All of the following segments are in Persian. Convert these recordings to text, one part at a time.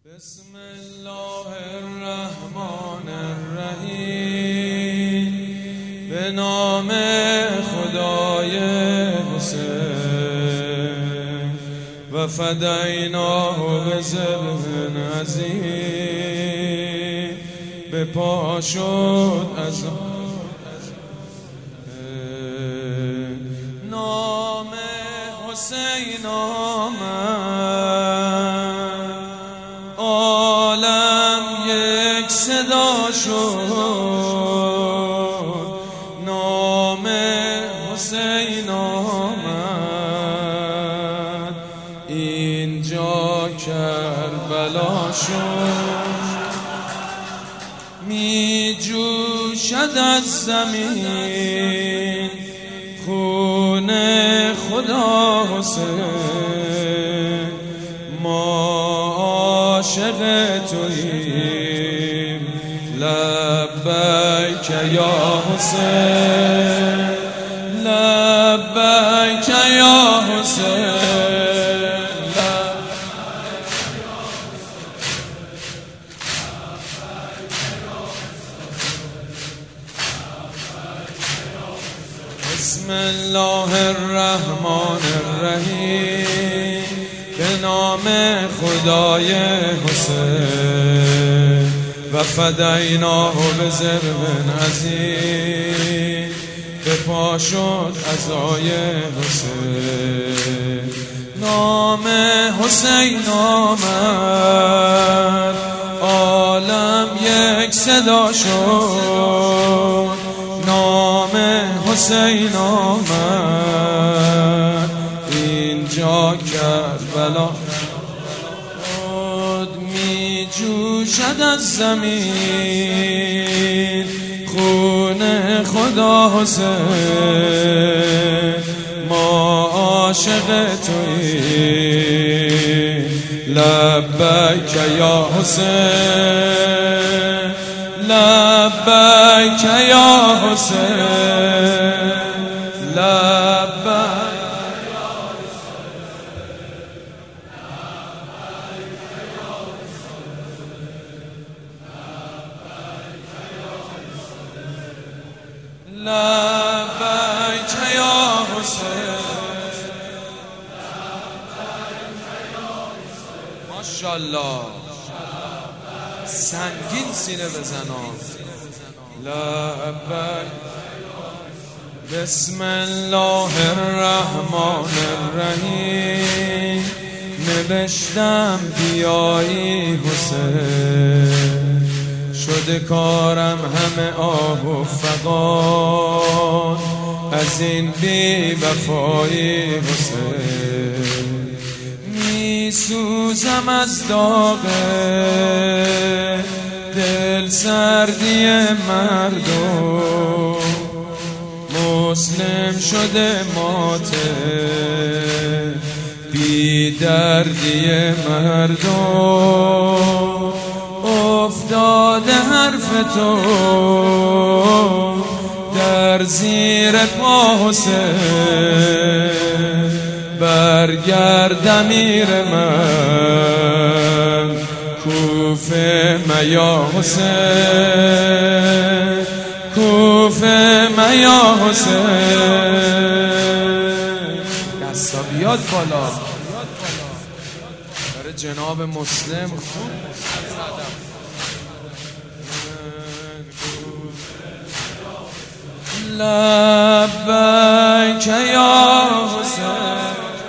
بسم الله الرحمن الرحیم. به نام خدای حسین و فدیناه بذبح عظیم. به پا شد از نام حسین آمد، عالم یک صدا شد. نام حسین آمد، اینجا کربلا شد. می جوشد از زمین خون خدا حسین. ما عاشق توییم، لبیک یا حسین، لبیک یا حسین. بسم الله الرحمن الرحیم. به نام خدای حسین و فدیناه بذبح عظیم. به پا شد عزای حسین. نام حسین آمد، عالم یک صدا شد. نام حسین آمد، اینجا کربلا شد. می جوشد از زمین خون خدا حسین. ما عاشق توییم، لبیک یا حسین، لبیک یا حسین، لبیک. لبیک یا حسین، ماشاءالله سنگین سینه بزنم. لبیک. بسم الله الرحمن الرحیم. نوشتم بیایی حسین، شده کارم همه آه و فغان از این بی وفایی حسین. می سوزم از داغ دل سردی مردم، مسلم شده ماته بی دردی مردم. افتاده حرف تو در زیر پا حسین. برگرد امیر من کوفه میا حسین، کوفه میا حسین. دستا بیاد بالا برای جناب مسلم. خوب لبیک یا حسین،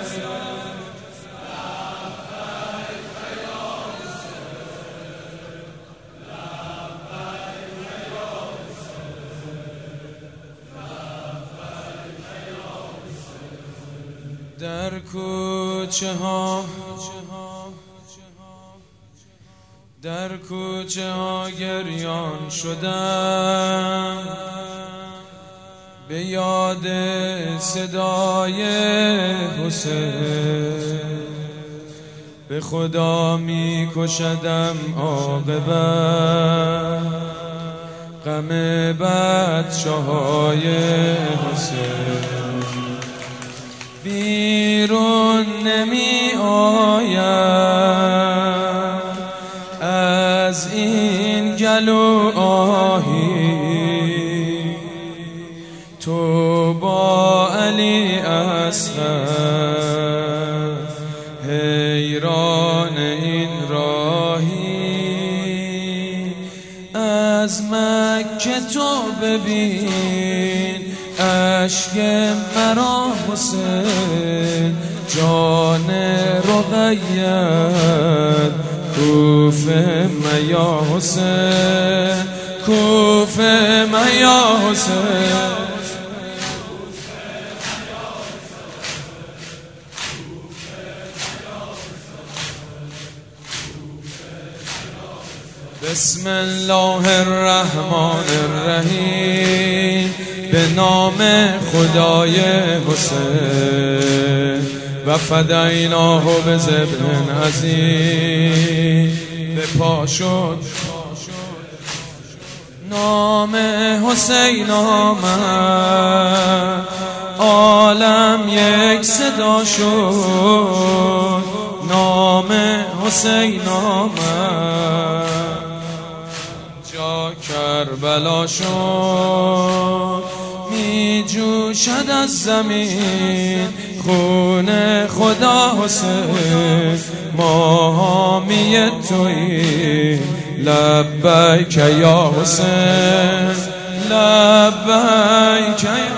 در کوچه ها، در کوچه ها گریان شدم، به یاد صدای حسین. به خدا می کشدم عاقبت غم بادشاهای حسین. بیرون نمی آید از این گلو آهی تو با علی اصغر حیران این راهی از مکه تو ببین اشک مرا حسین جان رقیت کوفه میا حسین کوفه میا حسین بسم الله الرحمن الرحیم به نام خدای حسین و فدیناه به ذبح عظیم به پا شد نام حسین آمد عالم یک صدا شد نام حسین آمد جا کربلا شد می جوشد از زمین خون خدا حسین ما حامی تویی لبیک یا حسین لبیک